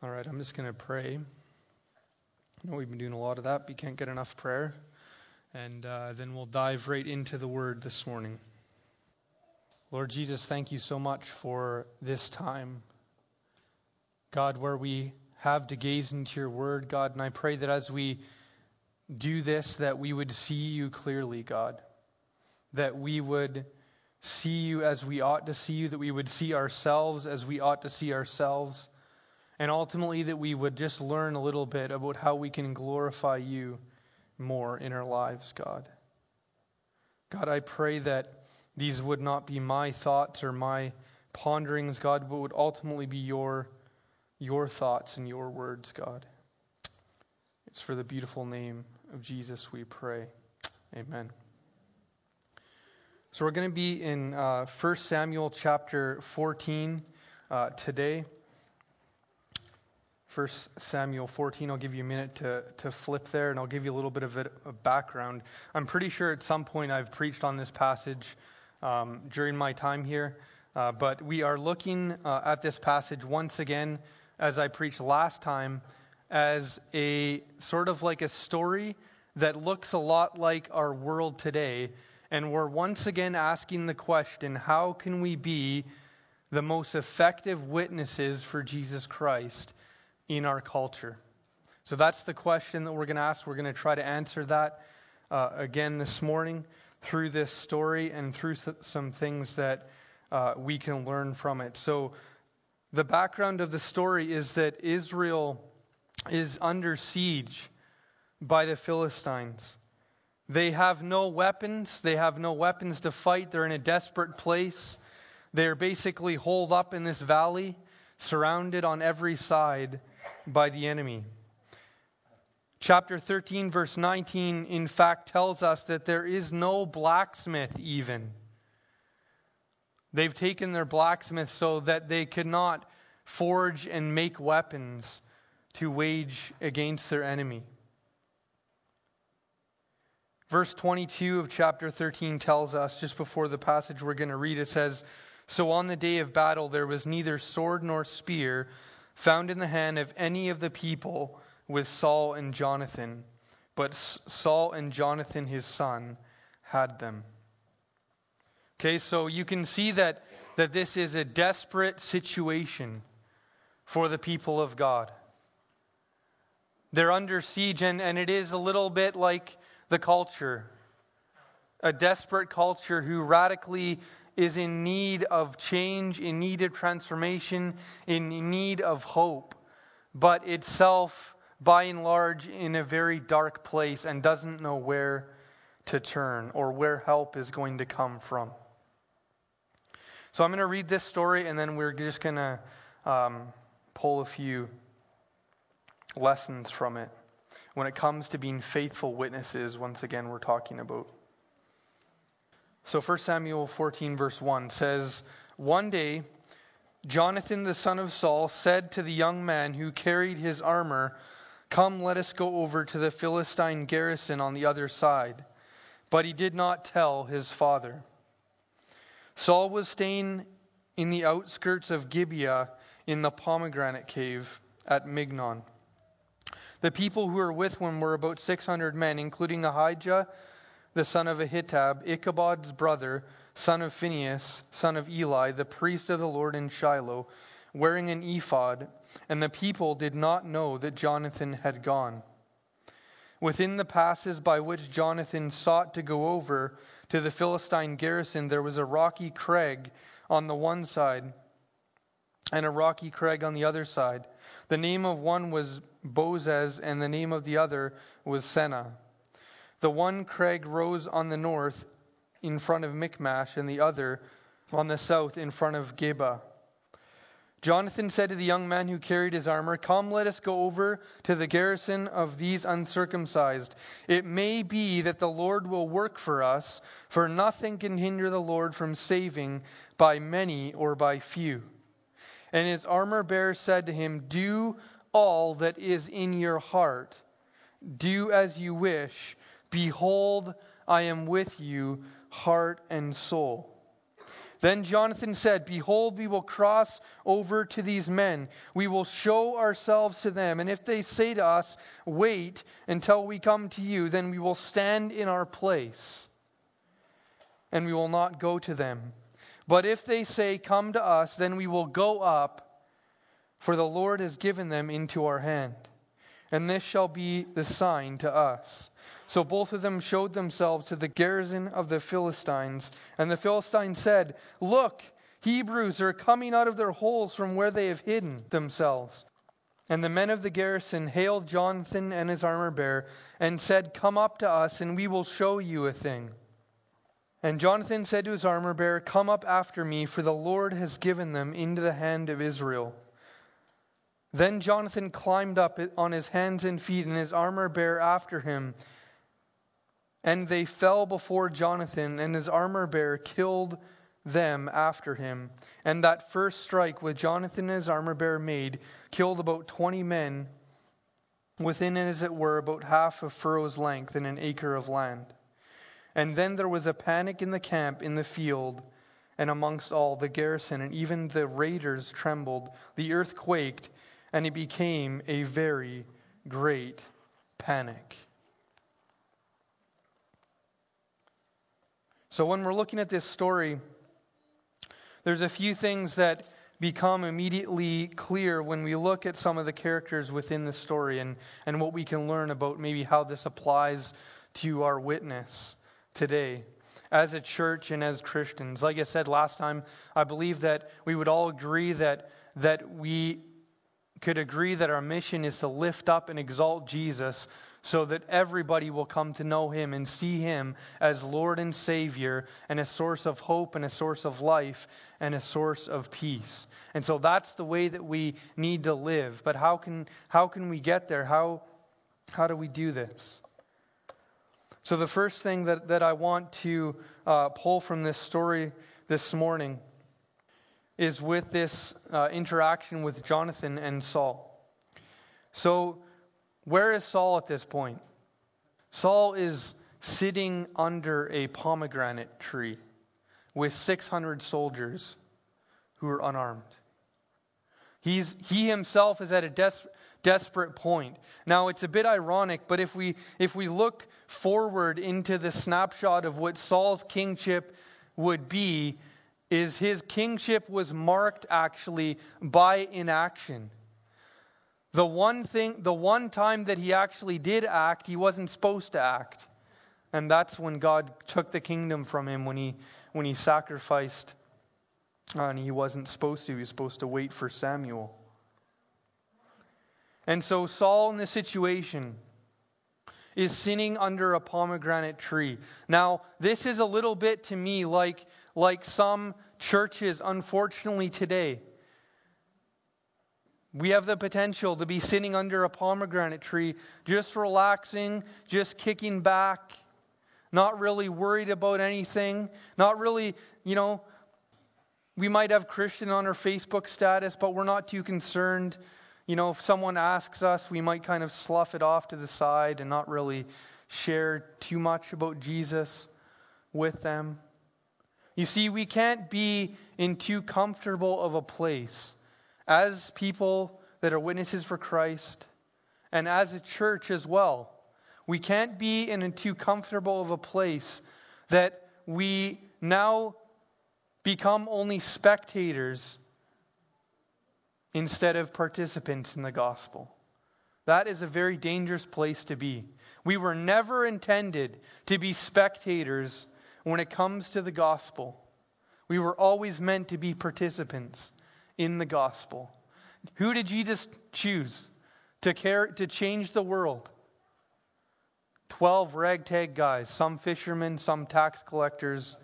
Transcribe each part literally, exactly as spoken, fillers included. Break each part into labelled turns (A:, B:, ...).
A: All right, I'm just going to pray. I know we've been doing a lot of that, but you can't get enough prayer. And uh, then we'll dive right into the Word this morning. Lord Jesus, thank you so much for this time. God, where we have to gaze into your Word, God, and I pray that as we do this, that we would see you clearly, God. That we would see you as we ought to see you, that we would see ourselves as we ought to see ourselves. And ultimately that we would just learn a little bit about how we can glorify you more in our lives, God. God, I pray that these would not be my thoughts or my ponderings, God, but would ultimately be your, your thoughts and your words, God. It's for the beautiful name of Jesus we pray. Amen. So we're going to be in uh, First Samuel chapter fourteen uh, today. First Samuel fourteen, I'll give you a minute to, to flip there, and I'll give you a little bit of a, a background. I'm pretty sure at some point I've preached on this passage um, during my time here, uh, but we are looking uh, at this passage once again, as I preached last time, as a sort of like a story that looks a lot like our world today, and we're once again asking the question, how can we be the most effective witnesses for Jesus Christ in our culture? So that's the question that we're going to ask. We're going to try to answer that uh, again this morning through this story and through some things that uh, we can learn from it. So the background of the story is that Israel is under siege by the Philistines. They have no weapons. They have no weapons to fight. They're in a desperate place. They're basically holed up in this valley, surrounded on every side by the enemy. Chapter thirteen, verse nineteen, in fact, tells us that there is no blacksmith even. They've taken their blacksmith so that they could not forge and make weapons to wage against their enemy. Verse twenty-two of chapter thirteen tells us, just before the passage we're going to read, it says, "So on the day of battle there was neither sword nor spear found in the hand of any of the people with Saul and Jonathan, but Saul and Jonathan his son had them." Okay, so you can see that, that this is a desperate situation for the people of God. They're under siege, and, and it is a little bit like the culture. A desperate culture who radically is in need of change, in need of transformation, in need of hope, but itself, by and large, in a very dark place and doesn't know where to turn or where help is going to come from. So I'm going to read this story, and then we're just going to um, pull a few lessons from it when it comes to being faithful witnesses. Once again, we're talking about. So First Samuel fourteen verse one says, "One day Jonathan the son of Saul said to the young man who carried his armor, 'Come, let us go over to the Philistine garrison on the other side.' But he did not tell his father. Saul was staying in the outskirts of Gibeah in the pomegranate cave at Mignon. The people who were with him were about six hundred men, including Ahijah, the son of Ahitub, Ichabod's brother, son of Phinehas, son of Eli, the priest of the Lord in Shiloh, wearing an ephod, and the people did not know that Jonathan had gone. Within the passes by which Jonathan sought to go over to the Philistine garrison, there was a rocky crag on the one side and a rocky crag on the other side. The name of one was Bozez, and the name of the other was Seneh. The one crag rose on the north in front of Michmash, and the other on the south in front of Geba. Jonathan said to the young man who carried his armor, 'Come, let us go over to the garrison of these uncircumcised. It may be that the Lord will work for us, for nothing can hinder the Lord from saving by many or by few.' And his armor-bearer said to him, 'Do all that is in your heart. Do as you wish. Behold, I am with you, heart and soul.' Then Jonathan said, behold, we will cross over to these men. We will show ourselves to them. And if they say to us, wait until we come to you, then we will stand in our place, and we will not go to them. But if they say, come to us, then we will go up, for the Lord has given them into our hand. And this shall be the sign to us. So both of them showed themselves to the garrison of the Philistines. And the Philistines said, look, Hebrews are coming out of their holes from where they have hidden themselves. And the men of the garrison hailed Jonathan and his armor-bearer and said, come up to us, and we will show you a thing. And Jonathan said to his armor-bearer, come up after me, for the Lord has given them into the hand of Israel. Then Jonathan climbed up on his hands and feet, and his armor-bearer after him. And they fell before Jonathan, and his armor-bearer killed them after him. And that first strike which Jonathan and his armor-bearer made killed about twenty men, within, as it were, about half a furrow's length in an acre of land. And then there was a panic in the camp, in the field, and amongst all the garrison, and even the raiders trembled. The earth quaked, and it became a very great panic. So when we're looking at this story, there's a few things that become immediately clear when we look at some of the characters within the story and, and what we can learn about maybe how this applies to our witness today as a church and as Christians. Like I said last time, I believe that we would all agree that, that we could agree that our mission is to lift up and exalt Jesus so that everybody will come to know him and see him as Lord and Savior and a source of hope and a source of life and a source of peace. And so that's the way that we need to live. But how can how can we get there? How how do we do this? So the first thing that, that I want to uh, pull from this story this morning is with this uh, interaction with Jonathan and Saul. So where is Saul at this point? Saul is sitting under a pomegranate tree with six hundred soldiers who are unarmed. He's, he himself is at a des- desperate point. Now, it's a bit ironic, but if we, if we look forward into the snapshot of what Saul's kingship would be, is his kingship was marked actually by inaction. The one thing, the one time that he actually did act, he wasn't supposed to act. And that's when God took the kingdom from him, when he when he sacrificed, uh, and he wasn't supposed to. He was supposed to wait for Samuel. And so Saul in this situation is sitting under a pomegranate tree. Now, this is a little bit to me like, like some churches, unfortunately, today. We have the potential to be sitting under a pomegranate tree, just relaxing, just kicking back, not really worried about anything, not really, you know, we might have Christian on our Facebook status, but we're not too concerned. You know, if someone asks us, we might kind of slough it off to the side and not really share too much about Jesus with them. You see, we can't be in too comfortable of a place as people that are witnesses for Christ, and as a church as well. We can't be in a too comfortable of a place that we now become only spectators instead of participants in the gospel. That is a very dangerous place to be. We were never intended to be spectators when it comes to the gospel. We were always meant to be participants in the gospel. Who did Jesus choose to care, to change the world? Twelve ragtag guys, some fishermen, some tax collectors,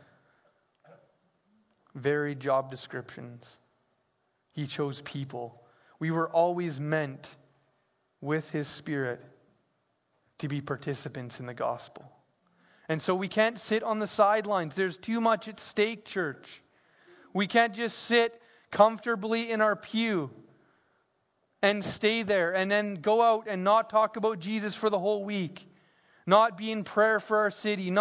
A: varied job descriptions. He chose people. We were always meant, with His Spirit, to be participants in the gospel. And so we can't sit on the sidelines. There's too much at stake, church. We can't just sit comfortably in our pew and stay there and then go out and not talk about Jesus for the whole week, not be in prayer for our city, not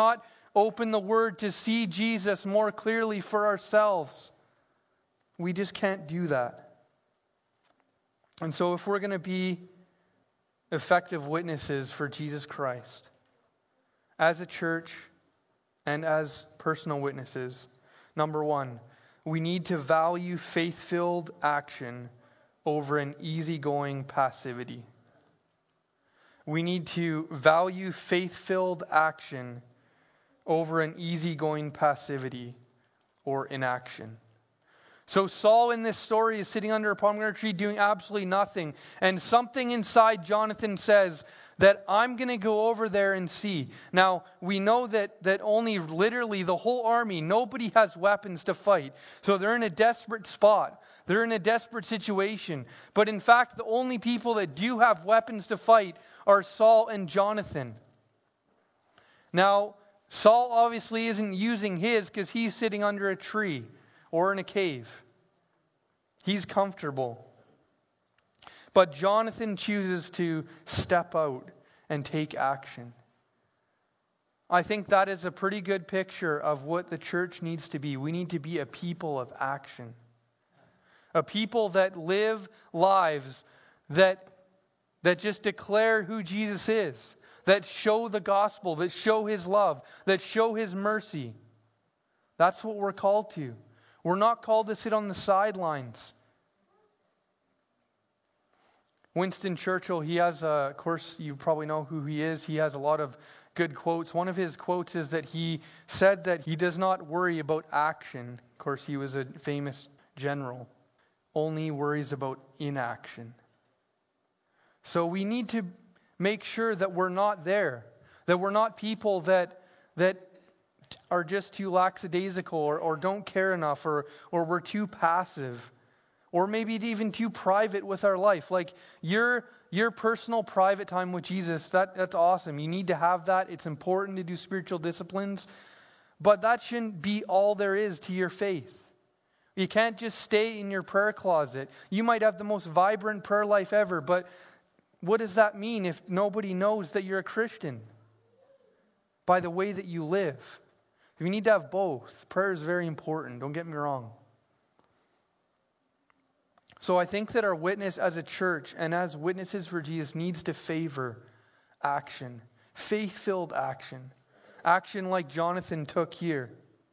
A: open the Word to see Jesus more clearly for ourselves. We just can't do that. And so if we're going to be effective witnesses for Jesus Christ, as a church and as personal witnesses, number one, we need to value faith-filled action over an easygoing passivity. We need to value faith-filled action over an easygoing passivity or inaction. So Saul in this story is sitting under a pomegranate tree doing absolutely nothing. And something inside Jonathan says that I'm going to go over there and see. Now, we know that, that only literally the whole army, nobody has weapons to fight. So they're in a desperate spot. They're in a desperate situation. But in fact, the only people that do have weapons to fight are Saul and Jonathan. Now, Saul obviously isn't using his because he's sitting under a tree or in a cave. He's comfortable. But Jonathan chooses to step out and take action. I think that is a pretty good picture of what the church needs to be. We need to be a people of action. A people that live lives that, that just declare who Jesus is. That show the gospel, that show His love, that show His mercy. That's what we're called to. We're not called to sit on the sidelines. Winston Churchill, he has, a, of course, you probably know who he is. He has a lot of good quotes. One of his quotes is that he said that he does not worry about action. Of course, he was a famous general. Only worries about inaction. So we need to make sure that we're not there. That we're not people that that are just too lackadaisical or, or don't care enough or, or we're too passive or maybe even too private with our life. Like your, your personal private time with Jesus, that, that's awesome. You need to have that. It's important to do spiritual disciplines. But that shouldn't be all there is to your faith. You can't just stay in your prayer closet. You might have the most vibrant prayer life ever, but what does that mean if nobody knows that you're a Christian? By the way that you live. We need to have both. Prayer is very important, don't get me wrong. So I think that our witness as a church and as witnesses for Jesus needs to favor action. Faith-filled action. Action like Jonathan took here.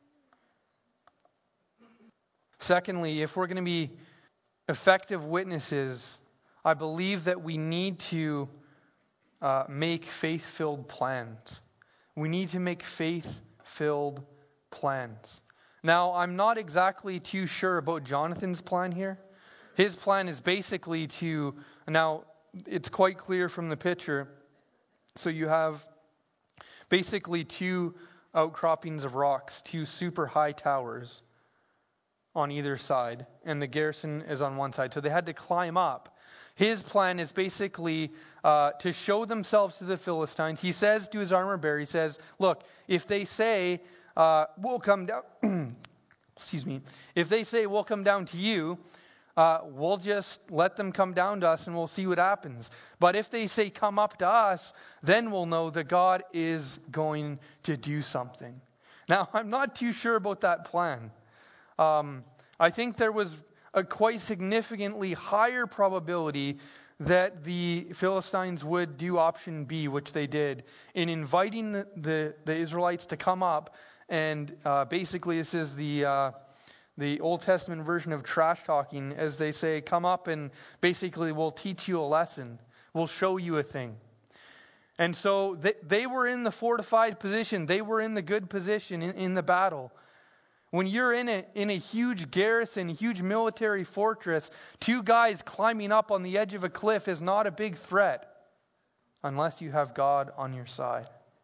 A: Secondly, if we're going to be effective witnesses, I believe that we need to uh, make faith-filled plans. We need to make faith-filled plans. Now, I'm not exactly too sure about Jonathan's plan here. His plan is basically to, now it's quite clear from the picture, so you have basically two outcroppings of rocks, two super high towers on either side, and the garrison is on one side. So they had to climb up. His plan is basically uh, to show themselves to the Philistines. He says to his armor bearer, he says, look, if they say, uh, we'll come down, excuse me, if they say we'll come down to you, uh, we'll just let them come down to us and we'll see what happens. But if they say come up to us, then we'll know that God is going to do something. Now, I'm not too sure about that plan. Um, I think there was a quite significantly higher probability that the Philistines would do option B, which they did, in inviting the, the, the Israelites to come up. And uh, basically this is the uh, the Old Testament version of trash talking, as they say, come up and basically we'll teach you a lesson. We'll show you a thing. And so they, they were in the fortified position. They were in the good position in, in the battle. When you're in a, in a huge garrison, a huge military fortress, two guys climbing up on the edge of a cliff is not a big threat unless you have God on your side.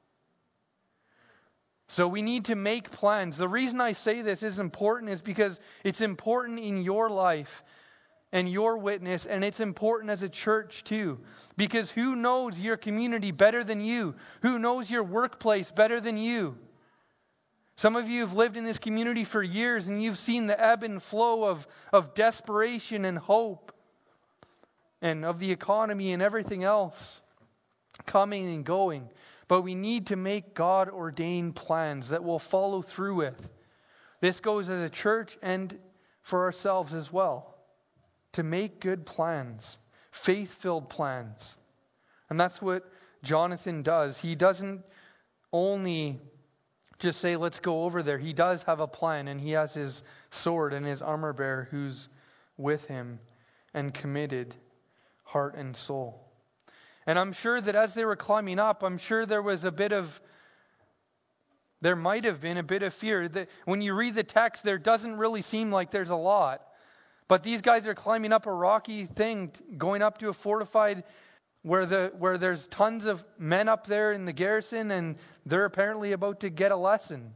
A: So we need to make plans. The reason I say this is important is because it's important in your life and your witness, and it's important as a church too. Because who knows your community better than you? Who knows your workplace better than you? Some of you have lived in this community for years and you've seen the ebb and flow of, of desperation and hope and of the economy and everything else coming and going. but we need to make God-ordained plans that we'll follow through with. This goes as a church and for ourselves as well. To make good plans, faith-filled plans. And that's what Jonathan does. He doesn't only just say, let's go over there. He does have a plan, and he has his sword and his armor bearer who's with him and committed heart and soul. And I'm sure that as they were climbing up, I'm sure there was a bit of, there might have been a bit of fear. That when you read the text, there doesn't really seem like there's a lot. But these guys are climbing up a rocky thing, going up to a fortified where the where there's tons of men up there in the garrison, and they're apparently about to get a lesson.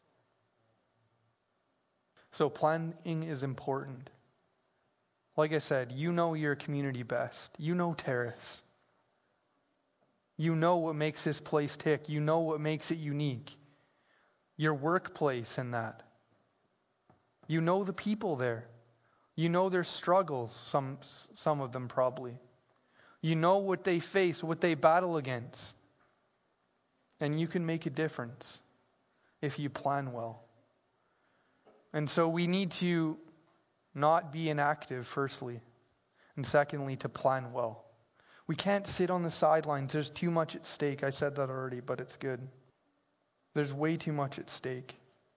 A: So planning is important. Like I said, you know your community best. You know Terrace. You know what makes this place tick. You know what makes it unique. Your workplace and that. You know the people there. You know their struggles, some some of them probably. You know what they face, what they battle against. And you can make a difference if you plan well. And so we need to not be inactive, firstly. And secondly, to plan well. We can't sit on the sidelines. There's too much at stake. I said that already, but it's good. There's way too much at stake.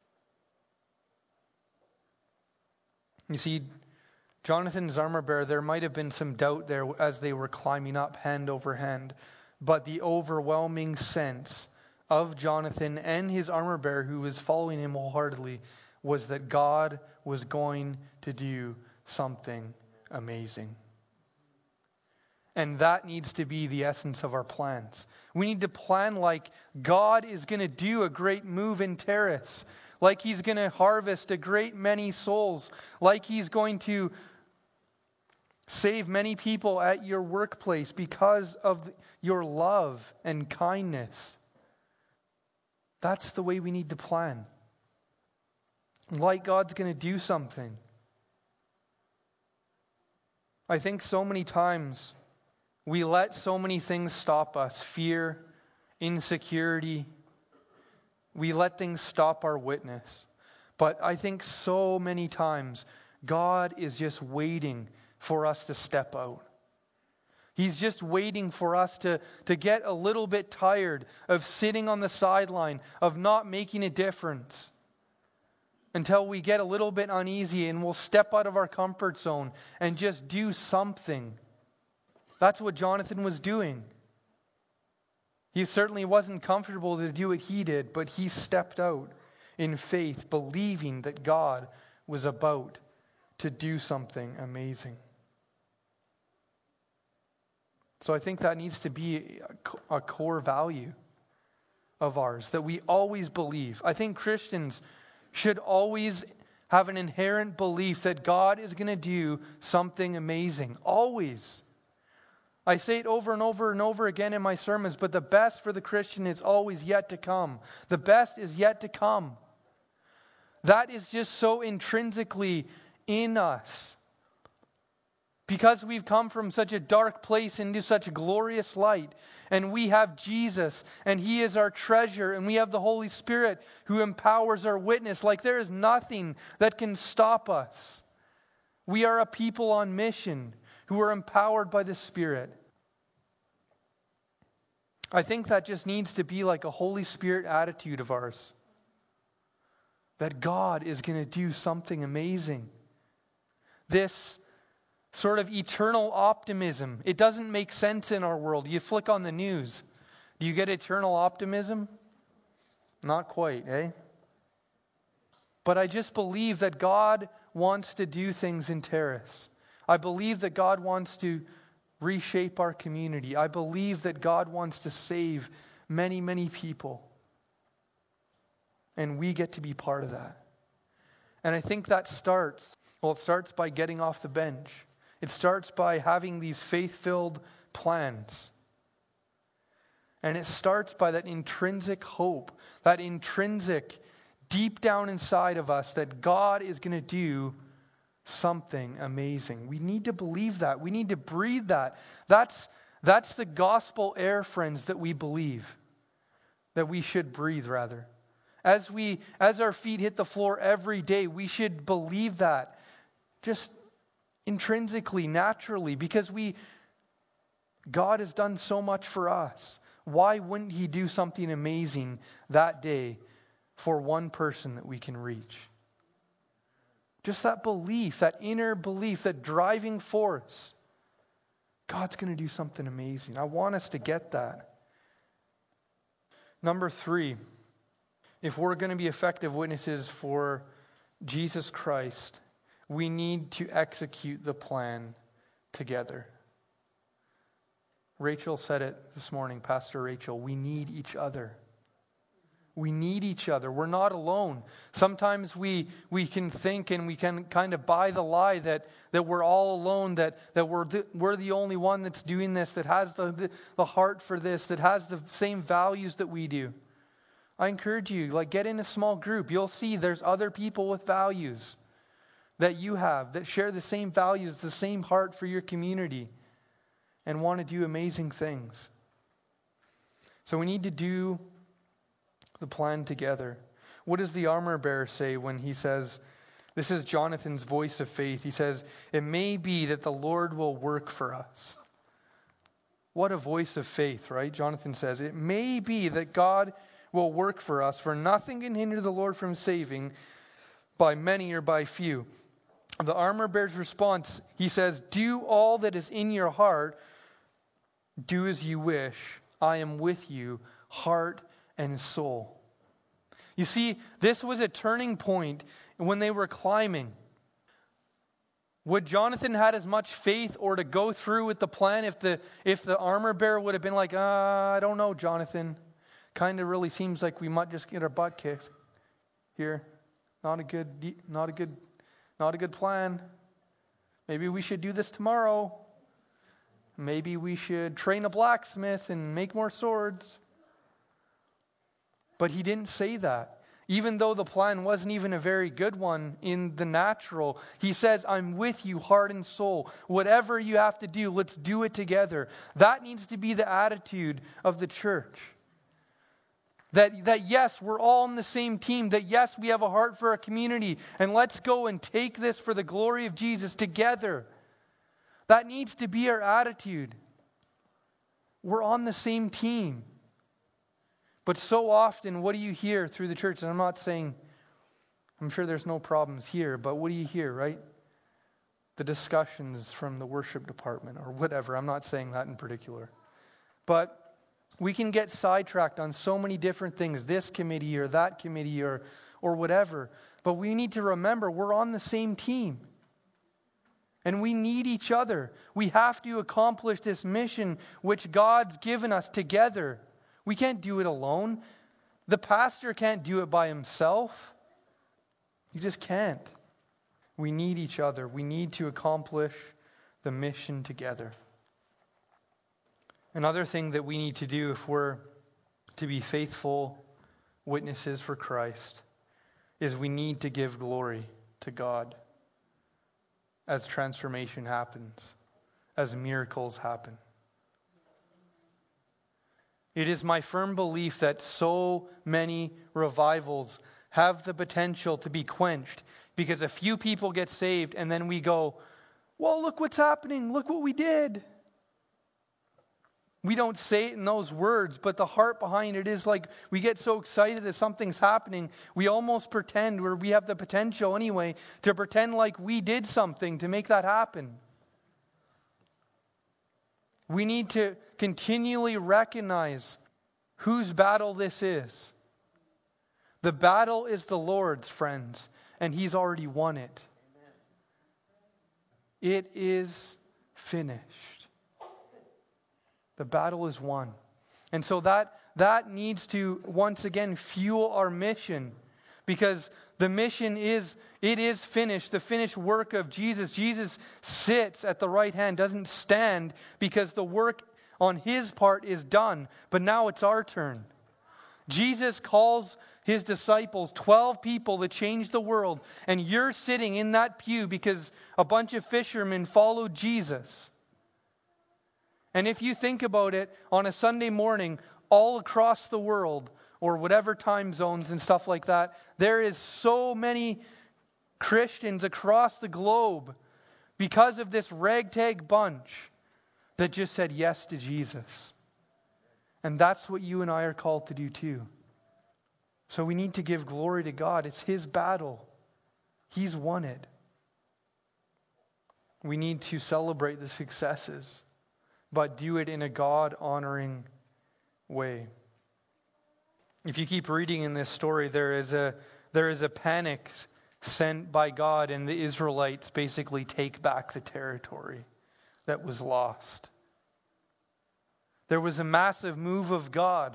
A: You see, Jonathan's armor bearer, there might have been some doubt there as they were climbing up hand over hand. But the overwhelming sense of Jonathan and his armor bearer who was following him wholeheartedly was that God was going to do something amazing. And that needs to be the essence of our plans. We need to plan like God is going to do a great move in Terrace. Like he's going to harvest a great many souls. Like he's going to save many people at your workplace because of your love and kindness. That's the way we need to plan. Like God's going to do something. I think so many times we let so many things stop us. Fear, insecurity. We let things stop our witness. But I think so many times God is just waiting for us to step out. He's just waiting for us to, to get a little bit tired of sitting on the sideline, of not making a difference, until we get a little bit uneasy and we'll step out of our comfort zone and just do something. That's what Jonathan was doing. He certainly wasn't comfortable to do what he did, but he stepped out in faith, believing that God was about to do something amazing. So I think that needs to be a core value of ours, that we always believe. I think Christians should always have an inherent belief that God is going to do something amazing. Always. I say it over and over and over again in my sermons, but the best for the Christian is always yet to come. The best is yet to come. That is just so intrinsically in us. Because we've come from such a dark place into such a glorious light, and we have Jesus, and He is our treasure, and we have the Holy Spirit who empowers our witness. Like there is nothing that can stop us. We are a people on mission who are empowered by the Spirit. I think that just needs to be like a Holy Spirit attitude of ours. That God is going to do something amazing. This sort of eternal optimism. It doesn't make sense in our world. You flick on the news. Do you get eternal optimism? Not quite, eh? But I just believe that God wants to do things in Terrace. I believe that God wants to reshape our community. I believe that God wants to save many, many people. And we get to be part of that. And I think that starts, well, it starts by getting off the bench. It starts by having these faith-filled plans. And it starts by that intrinsic hope, that intrinsic, deep down inside of us, that God is going to do something amazing. We need to believe that. We need to breathe that. That's, that's the gospel air, friends, that we believe. that we should breathe, rather. As we, as our feet hit the floor every day, we should believe that just intrinsically, naturally, because we, God has done so much for us. Why wouldn't He do something amazing that day for one person that we can reach? Just that belief, that inner belief, that driving force. God's going to do something amazing. I want us to get that. Number three, if we're going to be effective witnesses for Jesus Christ, we need to execute the plan together. Rachel said it this morning, Pastor Rachel, we need each other. We need each other. We're not alone. Sometimes we we can think and we can kind of buy the lie that, that we're all alone, that, that we're, the, we're the only one that's doing this, that has the, the, the heart for this, that has the same values that we do. I encourage you, like, get in a small group. You'll see there's other people with values that you have, that share the same values, the same heart for your community, and want to do amazing things. So we need to do the plan together. What does the armor bearer say when he says, this is Jonathan's voice of faith. He says, it may be that the Lord will work for us. What a voice of faith, right? Jonathan says, it may be that God will work for us, for nothing can hinder the Lord from saving by many or by few. The armor bearer's response, he says, do all that is in your heart, do as you wish. I am with you, heart and soul. You see, this was a turning point when they were climbing. Would Jonathan had as much faith or to go through with the plan if the if the armor bearer would have been like, uh, I don't know, Jonathan. Kind of really seems like we might just get our butt kicked here. Not a good, not a good, not a good plan. Maybe we should do this tomorrow. Maybe we should train a blacksmith and make more swords. But he didn't say that. Even though the plan wasn't even a very good one in the natural, he says, I'm with you, heart and soul. Whatever you have to do, let's do it together. That needs to be the attitude of the church. That, that yes, we're all on the same team. That yes, we have a heart for our community. And let's go and take this for the glory of Jesus together. That needs to be our attitude. We're on the same team. But so often, what do you hear through the church? And I'm not saying, I'm sure there's no problems here, but what do you hear, right? The discussions from the worship department or whatever. I'm not saying that in particular. But we can get sidetracked on so many different things, this committee or that committee or, or whatever. But we need to remember we're on the same team. And we need each other. We have to accomplish this mission which God's given us together. We can't do it alone. The pastor can't do it by himself. He just can't. We need each other. We need to accomplish the mission together. Another thing that we need to do if we're to be faithful witnesses for Christ is we need to give glory to God as transformation happens, as miracles happen. It is my firm belief that so many revivals have the potential to be quenched because a few people get saved and then we go, well, look what's happening. Look what we did. We don't say it in those words, but the heart behind it is like we get so excited that something's happening. We almost pretend, or we have the potential anyway, to pretend like we did something to make that happen. We need to continually recognize whose battle this is. The battle is the Lord's, friends, and He's already won it. It is finished. The battle is won. And so that, that needs to, once again, fuel our mission. Because the mission is, it is finished. The finished work of Jesus. Jesus sits at the right hand, doesn't stand, because the work on His part is done. But now it's our turn. Jesus calls His disciples, twelve people that changed the world. And you're sitting in that pew because a bunch of fishermen followed Jesus. And if you think about it, on a Sunday morning, all across the world, or whatever time zones and stuff like that. There is so many Christians across the globe because of this ragtag bunch that just said yes to Jesus. And that's what you and I are called to do too. So we need to give glory to God. It's His battle. He's won it. We need to celebrate the successes, but do it in a God-honoring way. If you keep reading in this story, there is a there is a panic sent by God, and the Israelites basically take back the territory that was lost. There was a massive move of God,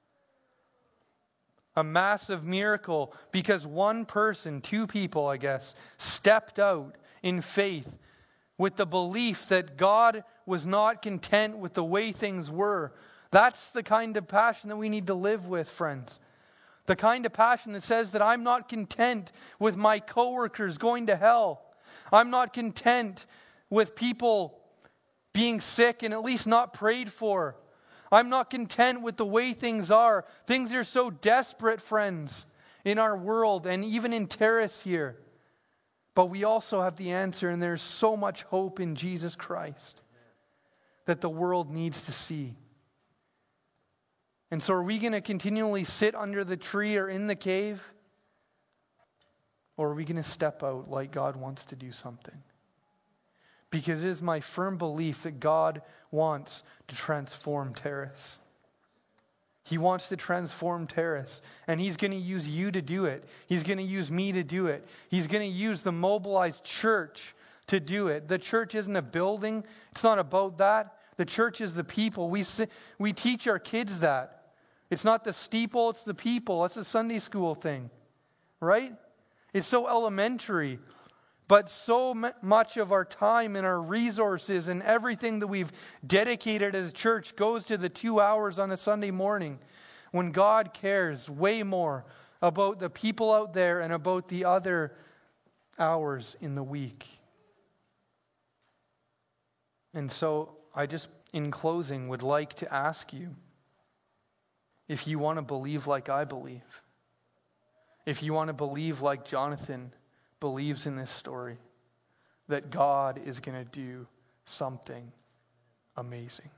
A: a massive miracle, because one person, two people, I guess, stepped out in faith with the belief that God was not content with the way things were. That's the kind of passion that we need to live with, friends. The kind of passion that says that I'm not content with my coworkers going to hell. I'm not content with people being sick and at least not prayed for. I'm not content with the way things are. Things are so desperate, friends, in our world and even in Terrace here. But we also have the answer, and there's so much hope in Jesus Christ that the world needs to see. And so are we going to continually sit under the tree or in the cave? Or are we going to step out like God wants to do something? Because it is my firm belief that God wants to transform Terrace. He wants to transform Terrace, and He's going to use you to do it. He's going to use me to do it. He's going to use the mobilized church to do it. The church isn't a building. It's not about that. The church is the people. We we teach our kids that. It's not the steeple, it's the people. That's a Sunday school thing, right? It's so elementary. But so much of our time and our resources and everything that we've dedicated as a church goes to the two hours on a Sunday morning when God cares way more about the people out there and about the other hours in the week. And so I just, in closing, would like to ask you if you want to believe like I believe, if you want to believe like Jonathan believes in this story, that God is going to do something amazing.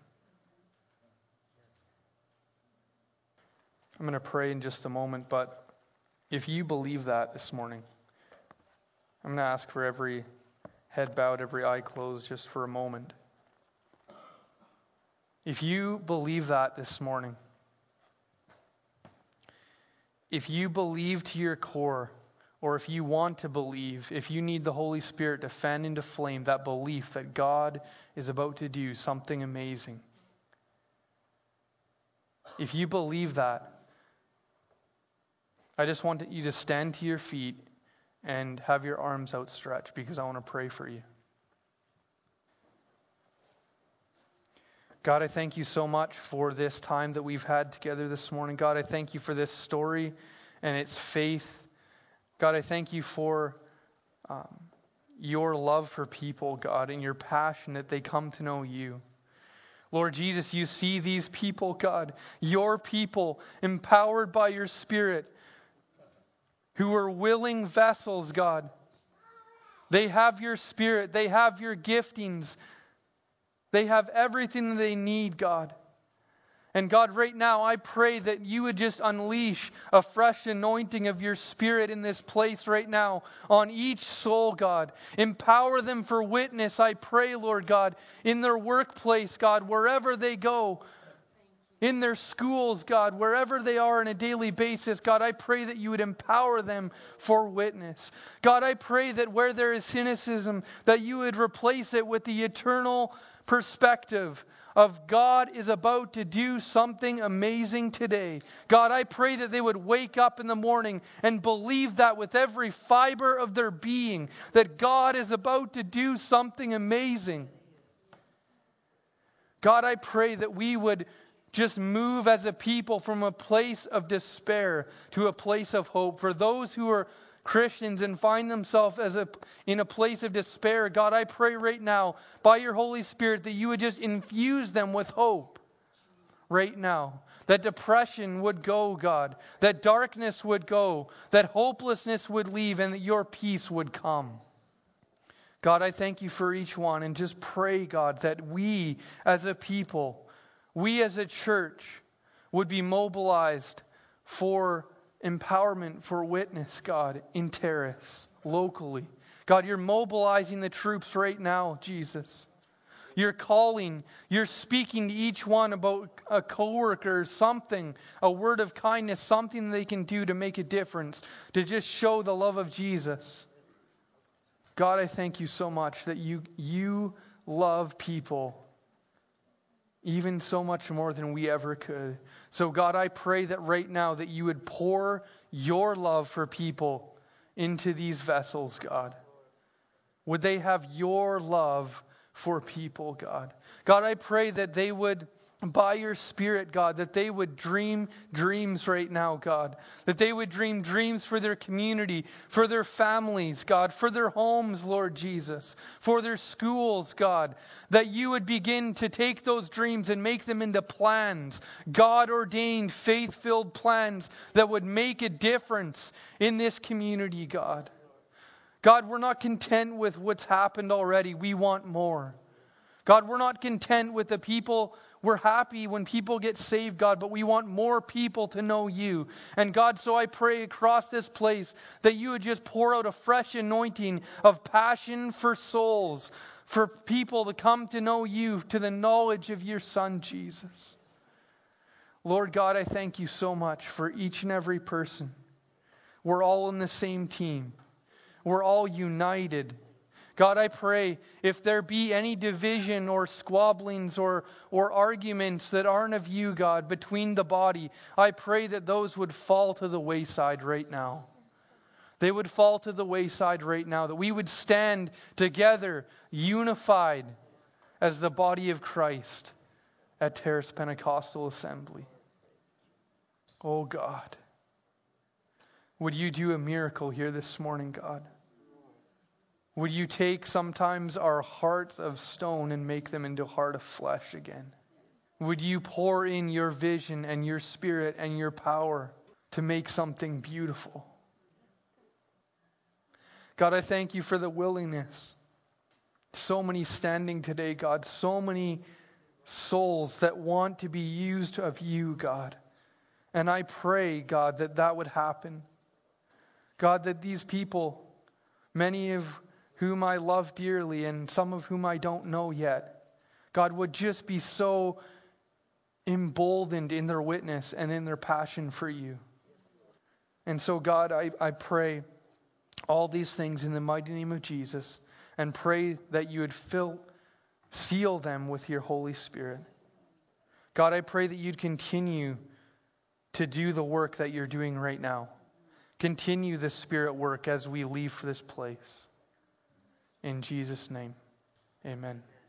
A: I'm going to pray in just a moment, but if you believe that this morning, I'm going to ask for every head bowed, every eye closed, just for a moment. If you believe that this morning, if you believe to your core, or if you want to believe, if you need the Holy Spirit to fan into flame that belief that God is about to do something amazing, if you believe that, I just want you to stand to your feet and have your arms outstretched, because I want to pray for you. God, I thank you so much for this time that we've had together this morning. God, I thank you for this story and its faith. God, I thank you for um, your love for people, God, and your passion that they come to know you. Lord Jesus, you see these people, God, your people, empowered by your Spirit, who are willing vessels, God. They have your Spirit. They have your giftings. They have everything they need, God. And God, right now, I pray that you would just unleash a fresh anointing of your Spirit in this place right now on each soul, God. Empower them for witness, I pray, Lord God, in their workplace, God, wherever they go, in their schools, God, wherever they are on a daily basis, God, I pray that you would empower them for witness. God, I pray that where there is cynicism, that you would replace it with the eternal perspective of God is about to do something amazing today. God, I pray that they would wake up in the morning and believe that with every fiber of their being, that God is about to do something amazing. God, I pray that we would just move as a people from a place of despair to a place of hope. For those who are Christians and find themselves as a, in a place of despair, God, I pray right now by your Holy Spirit that you would just infuse them with hope. right now. That depression would go, God. That darkness would go. That hopelessness would leave and that your peace would come. God, I thank you for each one, and just pray, God, that we as a people, we as a church would be mobilized for empowerment, for witness, God, in Terrace, locally. God, you're mobilizing the troops right now, Jesus. You're calling, you're speaking to each one about a coworker, something, a word of kindness, something they can do to make a difference, to just show the love of Jesus. God, I thank you so much that you, you love people even so much more than we ever could. So God, I pray that right now that you would pour your love for people into these vessels, God. Would they have your love for people, God? God, I pray that they would, by your Spirit, God, that they would dream dreams right now, God. That they would dream dreams for their community, for their families, God, for their homes, Lord Jesus, for their schools, God. That you would begin to take those dreams and make them into plans, God-ordained, faith-filled plans that would make a difference in this community, God. God, we're not content with what's happened already. We want more. God, we're not content with the people. We're happy when people get saved, God, but we want more people to know you. And God, so I pray across this place that you would just pour out a fresh anointing of passion for souls, for people to come to know you, to the knowledge of your Son, Jesus. Lord God, I thank you so much for each and every person. We're all in the same team. We're all united. God, I pray if there be any division or squabblings or, or arguments that aren't of you, God, between the body, I pray that those would fall to the wayside right now. They would fall to the wayside right now, that we would stand together, unified as the body of Christ at Terrace Pentecostal Assembly. Oh God, would you do a miracle here this morning, God? Would you take sometimes our hearts of stone and make them into heart of flesh again? Would you pour in your vision and your spirit and your power to make something beautiful? God, I thank you for the willingness. So many standing today, God. So many souls that want to be used of you, God. And I pray, God, that that would happen. God, that these people, many of whom I love dearly and some of whom I don't know yet, God, would just be so emboldened in their witness and in their passion for you. And so, God, I, I pray all these things in the mighty name of Jesus, and pray that you would fill, seal them with your Holy Spirit. God, I pray that you'd continue to do the work that you're doing right now. Continue the Spirit work as we leave for this place. In Jesus' name, amen.